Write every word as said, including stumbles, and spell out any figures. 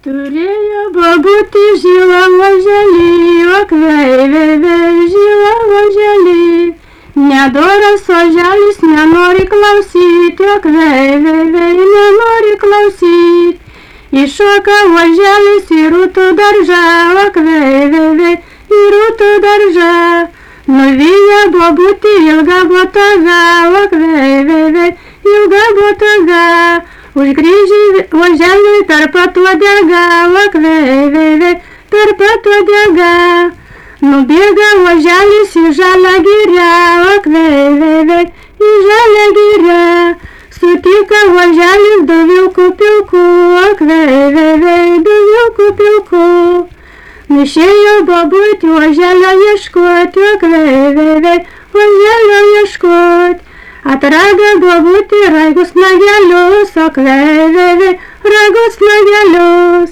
Turėjo bobutį žilą oželį, ok vei, vei, vei, žilą oželį. Nedoras oželis nenori klausyti, ok vei, vei, vei, nenori klausyti. Iššoka oželis į rūtų daržą, ok vei, vei, vei, į rūtų daržą. Nuvijo bobutį ilgą botagą, ok vei, vei, vei, ilgą botagą. Užgrįžė oželiui per pat uodegą, ok vei, vei, vei, per pat uodegą. Nubėga oželis į žalią girią, ok vei, vei, vei, į žalią girią. Sutika oželis du vilkų pilkų, ok vei, vei, vei, du vilkų pilkų. Išėjo bobutė oželio ieškoti, ok vei, vei, vei, oželio ieškoti. Atrado bobutė ragus nagelius, ok vei, vei, vei, ragus nagelius.